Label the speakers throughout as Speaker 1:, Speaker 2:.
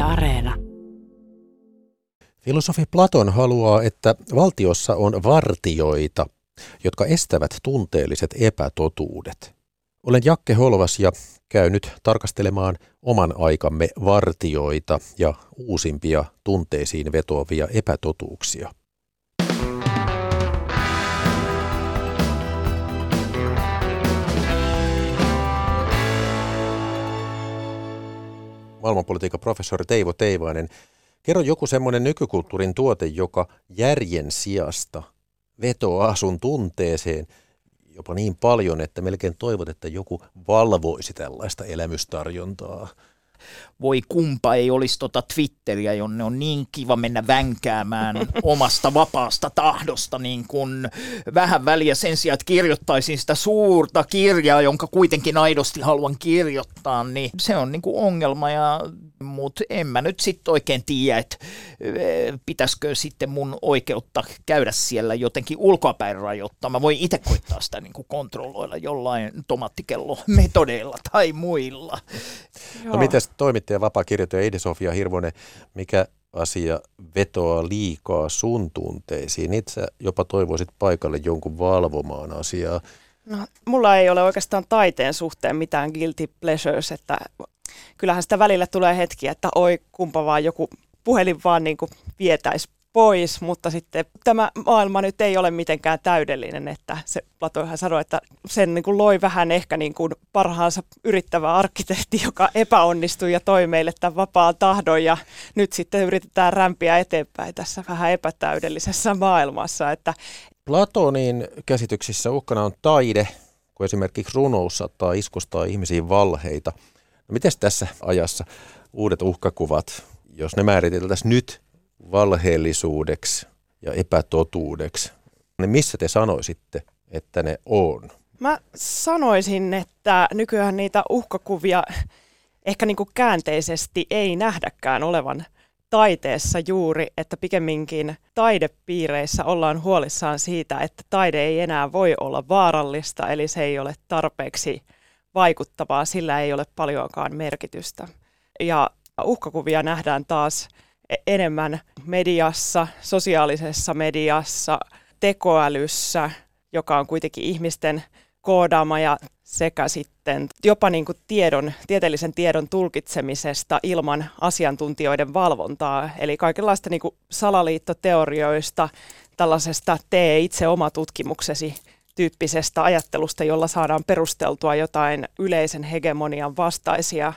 Speaker 1: Areena.
Speaker 2: Filosofi Platon haluaa, että valtiossa on vartijoita, jotka estävät tunteelliset epätotuudet. Olen Jakke Holvas ja käyn nyt tarkastelemaan oman aikamme vartijoita ja uusimpia tunteisiin vetoavia epätotuuksia. Maailmanpolitiikan professori Teivo Teivainen, kerro joku semmoinen nykykulttuurin tuote, joka järjen sijasta vetoaa sun tunteeseen jopa niin paljon, että melkein toivot, että joku valvoisi tällaista elämystarjontaa.
Speaker 3: Voi kumpa ei olisi Twitteriä, jonne on niin kiva mennä vänkäämään omasta vapaasta tahdosta niin kuin vähän väliä sen sijaan, että kirjoittaisin sitä suurta kirjaa, jonka kuitenkin aidosti haluan kirjoittaa, niin se on niin kuin ongelma. Mutta en mä nyt sitten oikein tiedä, että pitäisikö sitten mun oikeutta käydä siellä jotenkin ulkoapäin rajoittaa. Mä voin itse koittaa sitä niin kuin kontrolloilla jollain tomaattikello-metodeilla tai muilla.
Speaker 2: No mitäs toimittaja, vapaa-kirjoittaja Eidi-Sofia Hirvonen, mikä asia vetoaa liikaa sun tunteisiin? Itse jopa toivoisit paikalle jonkun valvomaan asiaa.
Speaker 4: No, mulla ei ole oikeastaan taiteen suhteen mitään guilty pleasures, että kyllähän sitä välillä tulee hetkiä, että oi kumpa vaan joku puhelin vaan niin kuin vietäisi pois, mutta sitten tämä maailma nyt ei ole mitenkään täydellinen, että se Platohan sanoi, että sen niin kuin loi vähän ehkä niin kuin parhaansa yrittävä arkkitehti, joka epäonnistui ja toi meille tämän vapaan tahdon ja nyt sitten yritetään rämpiä eteenpäin tässä vähän epätäydellisessä maailmassa. Että
Speaker 2: Platonin käsityksissä uhkana on taide, kun esimerkiksi runous saattaa iskustaa ihmisiin valheita. No mites tässä ajassa uudet uhkakuvat, jos ne määriteltäisiin nyt valheellisuudeksi ja epätotuudeksi, niin missä te sanoisitte, että ne on?
Speaker 4: Mä sanoisin, että nykyään niitä uhkakuvia ehkä niin kuin käänteisesti ei nähdäkään olevan taiteessa juuri, että pikemminkin taidepiireissä ollaan huolissaan siitä, että taide ei enää voi olla vaarallista, eli se ei ole tarpeeksi vaikuttavaa, sillä ei ole paljoakaan merkitystä. Ja uhkakuvia nähdään taas enemmän mediassa, sosiaalisessa mediassa, tekoälyssä, joka on kuitenkin ihmisten koodaama ja sekä sitten jopa niin kuin tieteellisen tiedon tulkitsemisesta ilman asiantuntijoiden valvontaa. Eli kaikenlaista niin kuin salaliittoteorioista, tällaisesta tee itse oma tutkimuksesi tyyppisestä ajattelusta, jolla saadaan perusteltua jotain yleisen hegemonian vastaisia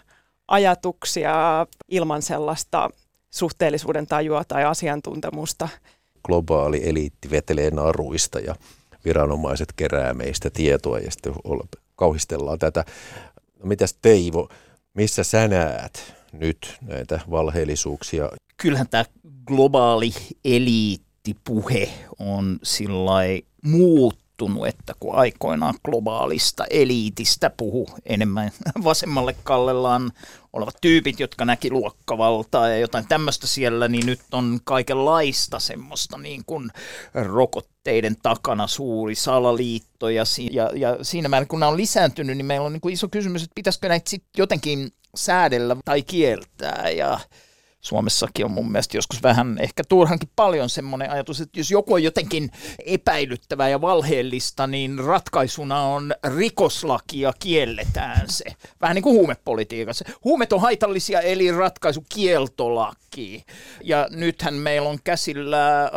Speaker 4: ajatuksia ilman sellaista suhteellisuuden tajua tai asiantuntemusta.
Speaker 2: Globaali eliitti vetelee naruista ja viranomaiset kerää meistä tietoa ja sitten kauhistellaan tätä. No mitäs Teivo, missä sä näet nyt näitä valheellisuuksia?
Speaker 3: Kyllähän tämä globaali eliittipuhe on sillai muuttunut, että kun aikoinaan globaalista eliitistä puhu enemmän vasemmalle kallellaan olevat tyypit, jotka näki luokkavaltaa ja jotain tämmöistä siellä, niin nyt on kaikenlaista semmoista niin kuin rokotteiden takana suuri salaliitto ja siinä määrin, kun nämä on lisääntynyt, niin meillä on niin kuin iso kysymys, että pitäisikö näitä sitten jotenkin säädellä tai kieltää ja Suomessakin on mun mielestä joskus vähän ehkä turhankin paljon semmoinen ajatus, että jos joku on jotenkin epäilyttävää ja valheellista, niin ratkaisuna on rikoslaki ja kielletään se. Vähän niin kuin huumepolitiikassa. Huumeet on haitallisia, eli ratkaisu kieltolaki. Ja nythän meillä on käsillä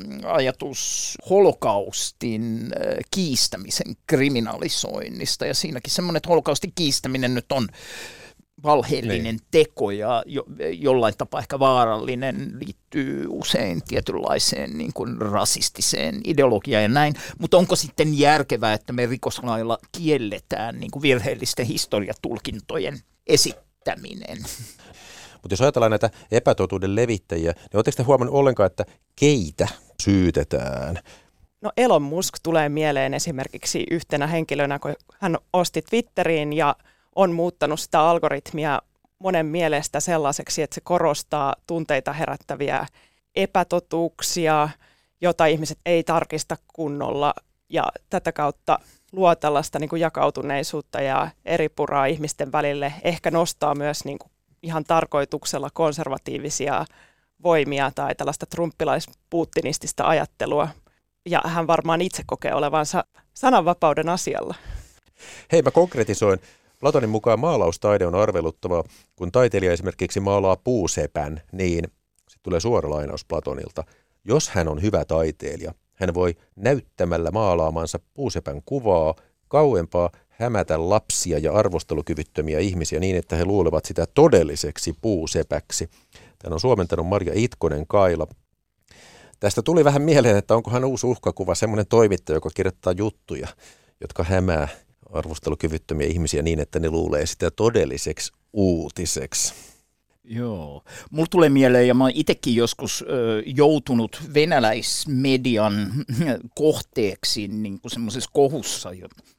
Speaker 3: ajatus holokaustin kiistämisen kriminalisoinnista. Ja siinäkin semmoinen, että holokaustin kiistäminen nyt on valheellinen teko ja jollain tapaa ehkä vaarallinen, liittyy usein tietynlaiseen niin kuin rasistiseen ideologiaan ja näin, mutta onko sitten järkevää, että me rikoslailla kielletään niin kuin virheellisten historiatulkintojen esittäminen?
Speaker 2: Mutta jos ajatellaan näitä epätotuuden levittäjiä, niin oletteko te huomannut ollenkaan, että keitä syytetään?
Speaker 4: No Elon Musk tulee mieleen esimerkiksi yhtenä henkilönä, kun hän osti Twitteriin ja on muuttanut sitä algoritmia monen mielestä sellaiseksi, että se korostaa tunteita herättäviä epätotuuksia, jota ihmiset ei tarkista kunnolla ja tätä kautta luo tällaista niin kuin jakautuneisuutta ja eripuraa ihmisten välille, ehkä nostaa myös niin kuin ihan tarkoituksella konservatiivisia voimia tai tällaista trumppilais-putinistista ajattelua. Ja hän varmaan itse kokee olevansa sananvapauden asialla.
Speaker 2: Hei, mä konkretisoin. Platonin mukaan maalaustaide on arveluttavaa. Kun taiteilija esimerkiksi maalaa puusepän, niin sitten tulee suora lainaus Platonilta. Jos hän on hyvä taiteilija, hän voi näyttämällä maalaamansa puusepän kuvaa kauempaa hämätä lapsia ja arvostelukyvyttömiä ihmisiä niin, että he luulevat sitä todelliseksi puusepäksi. Tämän on suomentanut Marja Itkonen-Kaila. Tästä tuli vähän mieleen, että onkohan uusi uhkakuva semmoinen toimittaja, joka kirjoittaa juttuja, jotka hämää arvostelukyvyttömiä ihmisiä niin, että ne luulee sitä todelliseksi uutiseksi.
Speaker 3: Joo. Mulla tulee mieleen, ja mä oon itsekin joskus joutunut venäläismedian kohteeksi niin kuin semmoisessa kohussa,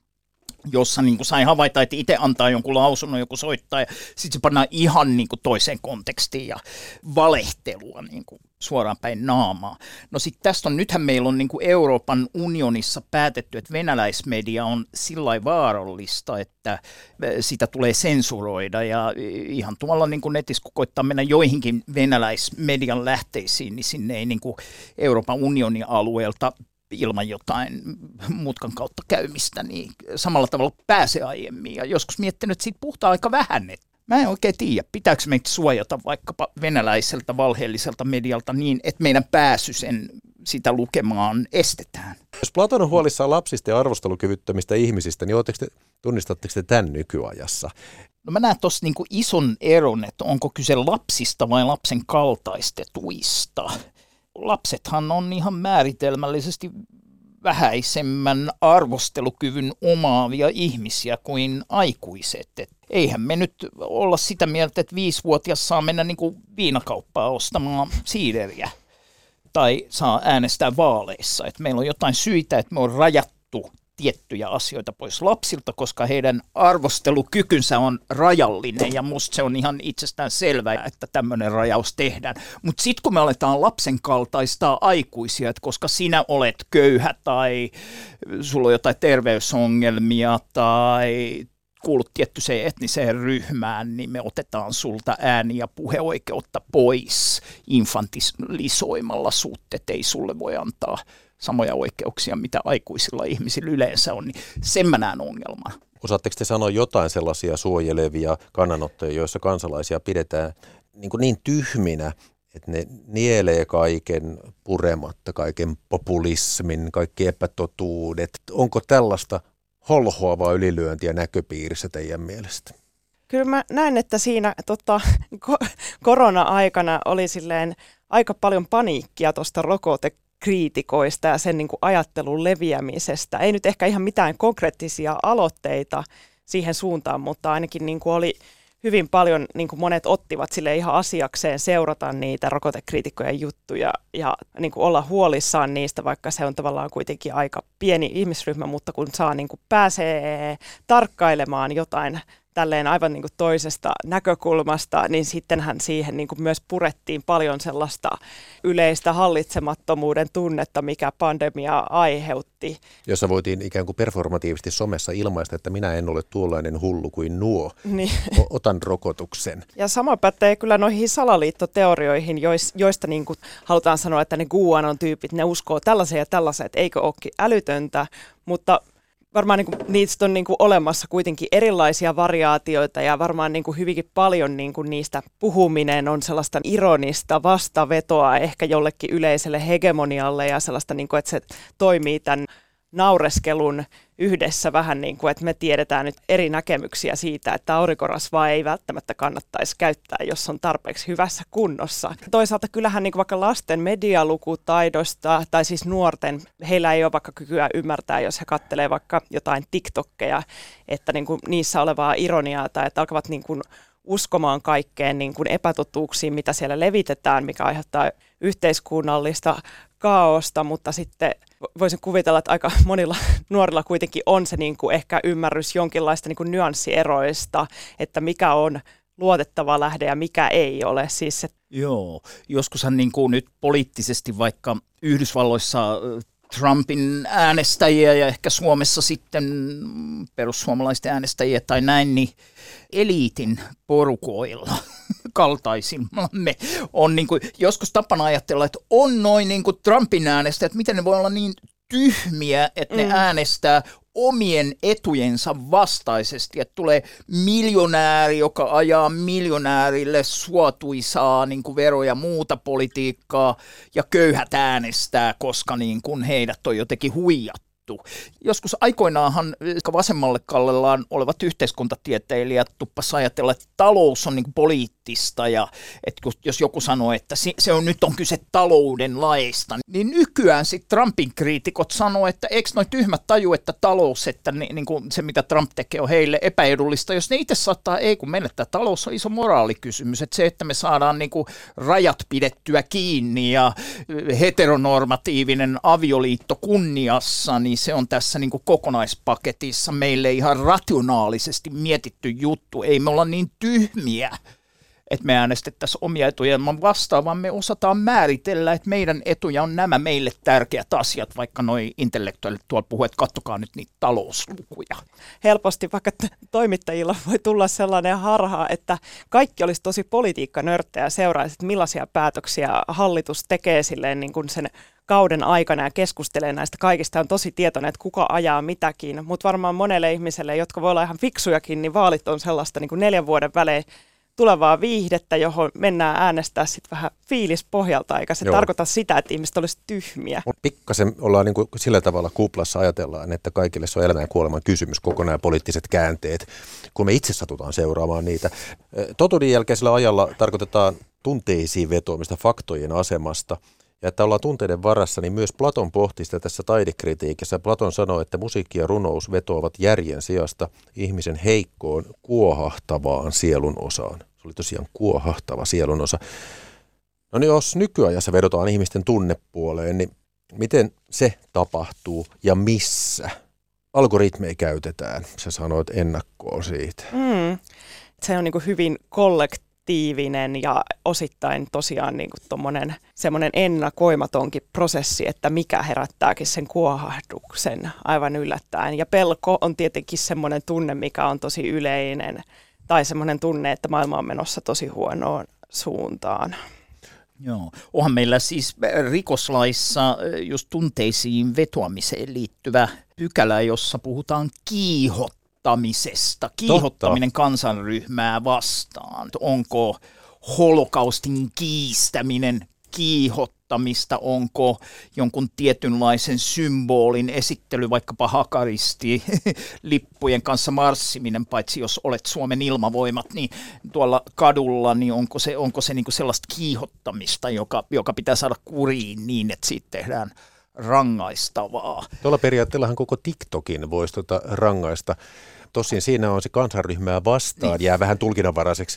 Speaker 3: jossa niin kuin sai havaita, että itse antaa jonkun lausunnon, joku soittaa, ja sitten se pannaan ihan niin kuin toiseen kontekstiin ja valehtelua niin kuin suoraan päin naamaa. No sitten tästä nythän meillä on niin kuin Euroopan unionissa päätetty, että venäläismedia on sillai vaarallista, että sitä tulee sensuroida, ja ihan tuolla niin kuin netissä, kun koittaa mennä joihinkin venäläismedian lähteisiin, niin sinne ei niin kuin Euroopan unionin alueelta ilman jotain mutkan kautta käymistä, niin samalla tavalla pääse aiemmin. Ja joskus miettinyt, että siitä puhutaan aika vähän. Mä en oikein tiedä, pitääkö meitä suojata vaikkapa venäläiseltä valheelliselta medialta niin, että meidän pääsy sitä lukemaan estetään.
Speaker 2: Jos Platon on huolissaan lapsista ja arvostelukyvyttömistä ihmisistä, niin tunnistatteko te tämän nykyajassa?
Speaker 3: No mä näen tuossa niinku ison eron, että onko kyse lapsista vai lapsen kaltaistetuista. Lapsethan on ihan määritelmällisesti vähäisemmän arvostelukyvyn omaavia ihmisiä kuin aikuiset. Et eihän me nyt olla sitä mieltä, että 5-vuotias saa mennä niin kuin viinakauppaan ostamaan siideriä tai saa äänestää vaaleissa. Et meillä on jotain syitä, että me on rajattu tiettyjä asioita pois lapsilta, koska heidän arvostelukykynsä on rajallinen, ja musta se on ihan itsestään selvää, että tämmöinen rajaus tehdään. Mutta sitten kun me aletaan lapsen kaltaistaa aikuisia, että koska sinä olet köyhä tai sulla on jotain terveysongelmia tai kuulut tiettyiseen etniseen ryhmään, niin me otetaan sulta ääni- ja puheoikeutta pois infantilisoimalla sut, että ei sulle voi antaa samoja oikeuksia, mitä aikuisilla ihmisillä yleensä on, niin sen mä näen ongelman.
Speaker 2: Osaatteko te sanoa jotain sellaisia suojelevia kannanottoja, joissa kansalaisia pidetään niin tyhminä, että ne nielee kaiken purematta, kaiken populismin, kaikki epätotuudet? Onko tällaista holhoavaa ylilyöntiä näköpiirissä teidän mielestä?
Speaker 4: Kyllä mä näen, että siinä korona-aikana oli silleen aika paljon paniikkia tuosta rokotekriitikoista ja sen niin kuin ajattelun leviämisestä. Ei nyt ehkä ihan mitään konkreettisia aloitteita siihen suuntaan, mutta ainakin niin kuin oli hyvin paljon, niin kuin monet ottivat sille ihan asiakseen seurata niitä rokotekriitikkojen juttuja ja niin kuin olla huolissaan niistä, vaikka se on tavallaan kuitenkin aika pieni ihmisryhmä, mutta kun niin kuin pääsee tarkkailemaan jotain tälleen aivan niin kuin toisesta näkökulmasta, niin sittenhän siihen niin kuin myös purettiin paljon sellaista yleistä hallitsemattomuuden tunnetta, mikä pandemia aiheutti.
Speaker 2: Jossa voitiin ikään kuin performatiivisesti somessa ilmaista, että minä en ole tuollainen hullu kuin nuo. Niin. Otan rokotuksen.
Speaker 4: Ja sama pätee kyllä noihin salaliittoteorioihin, joista niin kuin halutaan sanoa, että ne QAnon-tyypit, ne uskoo tällaisia ja tällaisia, että eikö olekin älytöntä, mutta varmaan niin kuin, niistä on niin kuin olemassa kuitenkin erilaisia variaatioita ja varmaan niin kuin hyvinkin paljon niin kuin niistä puhuminen on sellaista ironista vastavetoa ehkä jollekin yleiselle hegemonialle ja sellaista, niin kuin, että se toimii tämän naureskelun yhdessä vähän niin kuin, että me tiedetään nyt eri näkemyksiä siitä, että aurinkorasvaa ei välttämättä kannattaisi käyttää, jos on tarpeeksi hyvässä kunnossa. Toisaalta kyllähän niin kuin vaikka lasten medialukutaidosta tai siis nuorten, heillä ei ole vaikka kykyä ymmärtää, jos he katselee vaikka jotain TikTokkeja, että niin kuin niissä olevaa ironiaa tai että alkavat niin kuin uskomaan kaikkeen niin kuin epätotuuksiin, mitä siellä levitetään, mikä aiheuttaa yhteiskunnallista kaaosta, mutta sitten voisin kuvitella, että aika monilla nuorilla kuitenkin on se niin kuin ehkä ymmärrys jonkinlaista niin kuin nyanssieroista, että mikä on luotettava lähde ja mikä ei ole. Siis se...
Speaker 3: Joo, joskushan niin kuin nyt poliittisesti vaikka Yhdysvalloissa Trumpin äänestäjiä ja ehkä Suomessa sitten perussuomalaisten äänestäjiä tai näin, niin eliitin porukoilla kaltaisimmamme on niin kuin joskus tapana ajatella, että on noin niin kuin Trumpin äänestäjät, miten ne voi olla niin tyhmiä, että ne äänestää omien etujensa vastaisesti, että tulee miljonääri, joka ajaa miljonäärille suotuisaa niin kuin veroja ja muuta politiikkaa, ja köyhät äänestää, koska niin kuin heidät on jotenkin huijattu. Joskus aikoinaanhan vasemmalle kallellaan olevat yhteiskuntatieteilijät tuppasivat ajatella, että talous on niin kuin poliittista, ja että jos joku sanoo, että nyt on kyse talouden laista, niin nykyään sitten Trumpin kriitikot sanoo, että eikö noi tyhmät taju, että talous, että niin kuin se mitä Trump tekee on heille epäedullista, jos ne itse saattaa, kun menettää, talous on iso moraalikysymys, että se, että me saadaan niin kuin rajat pidettyä kiinni ja heteronormatiivinen avioliitto kunniassa, niin se on tässä niin kuin kokonaispaketissa meille ihan rationaalisesti mietitty juttu. Ei me olla niin tyhmiä, että me äänestettäisiin omia etuja vastaan, vaan me osataan määritellä, että meidän etuja on nämä meille tärkeät asiat, vaikka noi intellektuaalit tuolla puhuu, että katsokaa nyt niitä talouslukuja.
Speaker 4: Helposti vaikka toimittajilla voi tulla sellainen harha, että kaikki olisi tosi politiikkanörttejä ja seuraisi, että millaisia päätöksiä hallitus tekee silleen niin kuin sen kauden aikana ja keskustelee näistä kaikista, on tosi tietoinen, että kuka ajaa mitäkin, mutta varmaan monelle ihmiselle, jotka voi olla ihan fiksujakin, niin vaalit on sellaista niin kuin 4 vuoden välein tulevaa viihdettä, johon mennään äänestää sitten vähän fiilispohjalta, eikä se tarkoita sitä, että ihmiset olisi tyhmiä.
Speaker 2: Pikkasen ollaan niin kuin sillä tavalla kuplassa ajatellaan, että kaikille se on elämän ja kuoleman kysymys, koko nämä poliittiset käänteet, kun me itse satutaan seuraamaan niitä. Totuuden jälkeisellä ajalla tarkoitetaan tunteisiin vetoamista faktojen asemasta, ja että ollaan tunteiden varassa, niin myös Platon pohti sitä tässä taidekritiikissä. Platon sanoi, että musiikki ja runous vetoavat järjen sijasta ihmisen heikkoon, kuohahtavaan sielun osaan. Se oli tosiaan kuohahtava sielun osa. No niin, jos nykyajassa vedotaan ihmisten tunnepuoleen, niin miten se tapahtuu ja missä? Algoritmeja käytetään, sä sanoit ennakkoon siitä.
Speaker 4: Se on niin kuin hyvin kollektiivinen ja osittain tosiaan niin kuin semmoinen ennakoimatonkin prosessi, että mikä herättääkin sen kuohahduksen aivan yllättäen. Ja pelko on tietenkin semmoinen tunne, mikä on tosi yleinen, tai semmoinen tunne, että maailma on menossa tosi huonoon suuntaan.
Speaker 3: Joo. Onhan meillä siis rikoslaissa just tunteisiin vetoamiseen liittyvä pykälä, jossa puhutaan kiihottaminen kansanryhmää vastaan. Onko holokaustin kiistäminen kiihottamista, onko jonkun tietynlaisen symbolin esittely, vaikkapa Hakaristi-lippujen kanssa marssiminen, paitsi jos olet Suomen ilmavoimat, niin tuolla kadulla, niin onko se niin kuin sellaista kiihottamista, joka pitää saada kuriin niin, että siitä tehdään rangaistavaa.
Speaker 2: Tuolla periaatteellahan koko TikTokin voisi rangaista. Tosin siinä on se kansanryhmää vastaan, jää vähän tulkinnanvaraiseksi.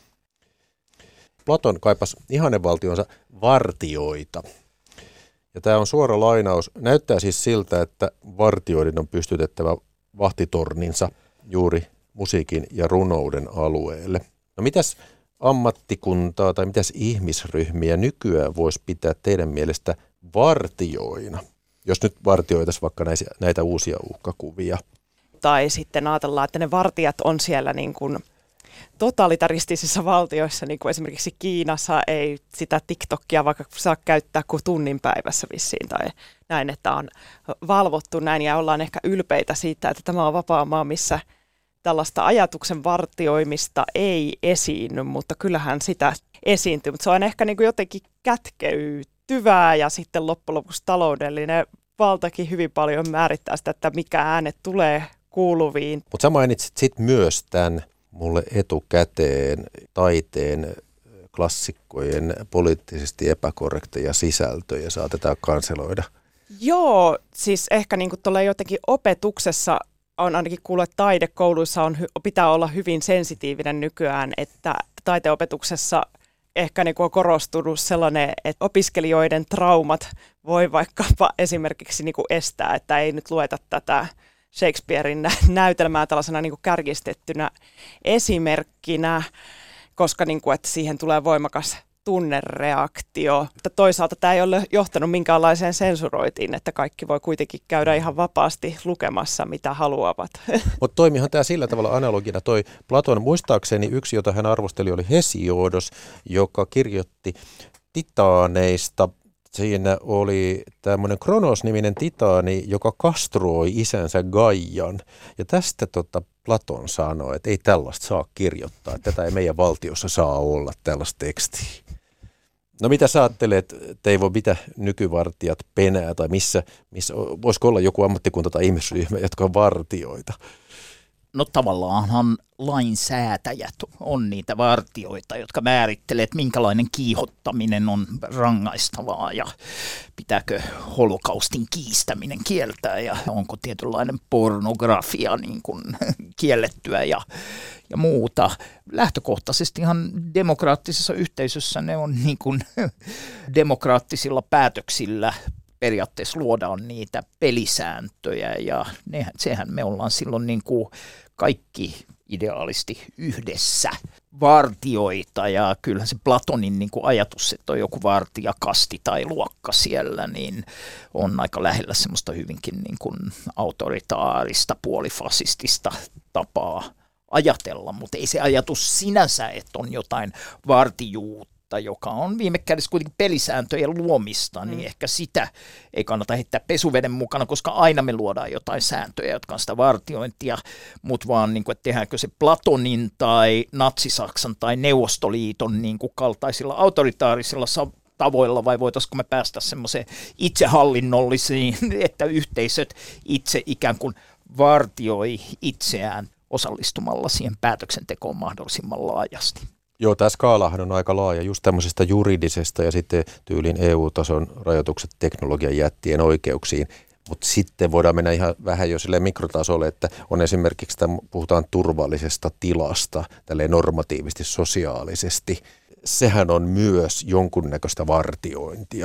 Speaker 2: Platon kaipasi ihannevaltionsa vartioita. Ja tämä on suora lainaus. Näyttää siis siltä, että vartioiden on pystytettävä vahtitorninsa juuri musiikin ja runouden alueelle. No mitäs ammattikuntaa tai mitäs ihmisryhmiä nykyään voisi pitää teidän mielestä vartioina, jos nyt vartioitaisiin vaikka näitä uusia uhkakuvia?
Speaker 4: Tai sitten ajatellaan, että ne vartijat on siellä niin kuin totalitaristisissa valtioissa, niin kuin esimerkiksi Kiinassa ei sitä TikTokia vaikka saa käyttää kuin tunnin päivässä vissiin tai näin, että on valvottu näin ja ollaan ehkä ylpeitä siitä, että tämä on vapaa maa, missä tällaista ajatuksen vartioimista ei esiinny, mutta kyllähän sitä esiintyy, mutta se on ehkä niin kuin jotenkin kätkeytyvää ja sitten loppujen lopuksi taloudellinen valtakin hyvin paljon määrittää sitä, että mikä äänet tulee kuuluviin.
Speaker 2: Mutta sä mainitsit sitten myös tämän mulle etukäteen taiteen klassikkojen poliittisesti epäkorrekteja sisältöjä saatetaan kanseloida.
Speaker 4: Joo, siis ehkä niin kuin jotenkin opetuksessa on ainakin kuullut, että taidekouluissa pitää olla hyvin sensitiivinen nykyään, että taiteopetuksessa ehkä niin kuin on korostunut sellainen, että opiskelijoiden traumat voi vaikkapa esimerkiksi niin kuin estää, että ei nyt lueta tätä Shakespearein näytelmää tällaisena niin kuin kärjistettynä esimerkkinä, koska niin kuin, että siihen tulee voimakas tunnereaktio. Mutta toisaalta tämä ei ole johtanut minkäänlaiseen sensuroitiin, että kaikki voi kuitenkin käydä ihan vapaasti lukemassa, mitä haluavat.
Speaker 2: Mutta toimihan tämä sillä tavalla analogina. Toi Platon, muistaakseni yksi, jota hän arvosteli, oli Hesiodos, joka kirjoitti Titaaneista. Siinä oli tämmöinen Kronos-niminen titaani, joka kastroi isänsä Gaian. Ja tästä Platon sanoi, että ei tällaista saa kirjoittaa. Tätä ei meidän valtiossa saa olla tällaista tekstiä. No mitä sä ajattelet, että ei voi mitä nykyvartijat penää, tai missä voisiko olla joku ammattikunta tai ihmisryhmä, jotka on vartijoita?
Speaker 3: No tavallaanhan lainsäätäjät on niitä vartijoita, jotka määrittelee, että minkälainen kiihottaminen on rangaistavaa ja pitääkö holokaustin kiistäminen kieltää ja onko tietynlainen pornografia niin kuin kiellettyä ja muuta. Lähtökohtaisestihan demokraattisessa yhteisössä ne on niin kuin demokraattisilla päätöksillä periaatteessa luodaan niitä pelisääntöjä ja sehän me ollaan silloin niin kuin kaikki ideaalisti yhdessä vartioita ja kyllähän se Platonin niin kuin ajatus, että on joku vartijakasti tai luokka siellä, niin on aika lähellä semmoista hyvinkin niin kuin autoritaarista, puolifasistista tapaa ajatella, mutta ei se ajatus sinänsä, että on jotain vartijuutta, joka on viime kädessä kuitenkin pelisääntöjen luomista, niin ehkä sitä ei kannata heittää pesuveden mukana, koska aina me luodaan jotain sääntöjä, jotka on sitä vartiointia, mutta vaan niin kuin, että tehdäänkö se Platonin tai Natsi-Saksan tai Neuvostoliiton niin kuin kaltaisilla autoritaarisilla tavoilla, vai voitaisiinko me päästä semmoiseen itsehallinnollisiin, että yhteisöt itse ikään kuin vartioi itseään osallistumalla siihen päätöksentekoon mahdollisimman laajasti.
Speaker 2: Joo, tämä skaalahan on aika laaja, just tämmöisestä juridisesta ja sitten tyylin EU-tason rajoitukset teknologian jättien oikeuksiin. Mutta sitten voidaan mennä ihan vähän jo silleen mikrotasolle, että on esimerkiksi, puhutaan turvallisesta tilasta, tälleen normatiivisesti, sosiaalisesti. Sehän on myös jonkunnäköistä vartiointia.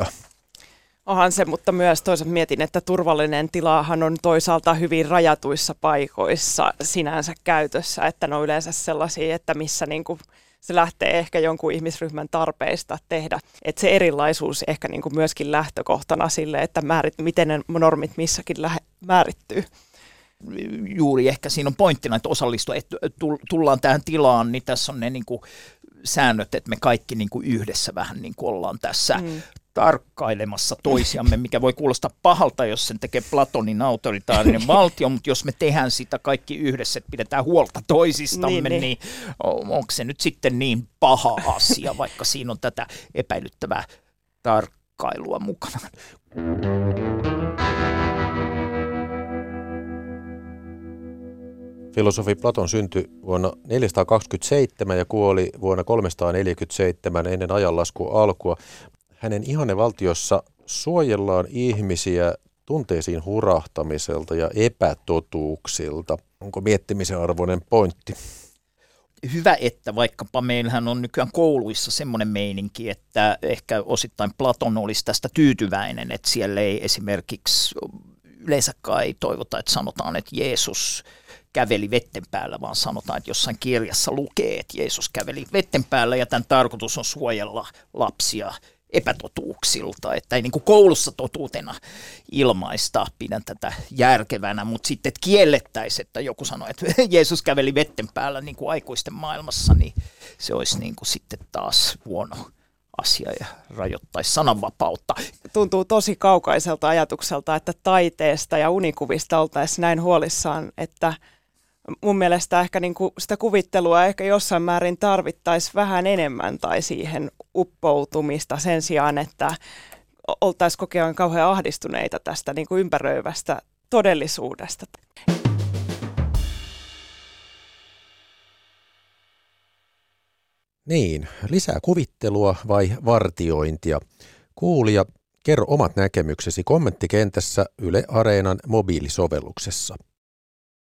Speaker 4: Onhan se, mutta myös toisaalta mietin, että turvallinen tilahan on toisaalta hyvin rajatuissa paikoissa sinänsä käytössä, että ne on yleensä sellaisia, että missä niinku se lähtee ehkä jonkun ihmisryhmän tarpeista tehdä. Että se erilaisuus ehkä niinku myöskin lähtökohtana sille, että miten ne normit missäkin määrittyy.
Speaker 3: Juuri ehkä siinä on pointtina, että osallistua, että tullaan tähän tilaan, niin tässä on ne niinku säännöt, että me kaikki niinku yhdessä vähän niinku ollaan tässä tarkkailemassa toisiamme, mikä voi kuulostaa pahalta, jos sen tekee Platonin autoritaarinen valtio, mutta jos me tehdään sitä kaikki yhdessä, että pidetään huolta toisistamme, niin onko se nyt sitten niin paha asia, vaikka siinä on tätä epäilyttävää tarkkailua mukana.
Speaker 2: Filosofi Platon syntyi vuonna 427 ja kuoli vuonna 347 ennen ajanlaskun alkua. Hänen ihannevaltiossa suojellaan ihmisiä tunteisiin hurahtamiselta ja epätotuuksilta. Onko miettimisen arvoinen pointti?
Speaker 3: Hyvä, että vaikkapa meillähän on nykyään kouluissa semmoinen meininki, että ehkä osittain Platon olisi tästä tyytyväinen, että siellä ei esimerkiksi yleensä kai toivota, että sanotaan, että Jeesus käveli vetten päällä, vaan sanotaan, että jossain kirjassa lukee, että Jeesus käveli vetten päällä ja tämän tarkoitus on suojella lapsia epätotuuksilta, että ei niin kuin koulussa totuutena ilmaista, pidän tätä järkevänä, mutta sitten että kiellettäisiin, että joku sanoo, että Jeesus käveli vetten päällä niin kuin aikuisten maailmassa, niin se olisi niin kuin sitten taas huono asia ja rajoittaisi sananvapautta.
Speaker 4: Tuntuu tosi kaukaiselta ajatukselta, että taiteesta ja unikuvista oltaisiin näin huolissaan, että mun mielestä ehkä niin kuin sitä kuvittelua ehkä jossain määrin tarvittaisiin vähän enemmän tai siihen uppoutumista sen sijaan, että oltaisiin kokemaan kauhean ahdistuneita tästä niin kuin ympäröivästä todellisuudesta.
Speaker 2: Niin, lisää kuvittelua vai vartiointia? Kuulija, kerro omat näkemyksesi kommenttikentässä Yle Areenan mobiilisovelluksessa.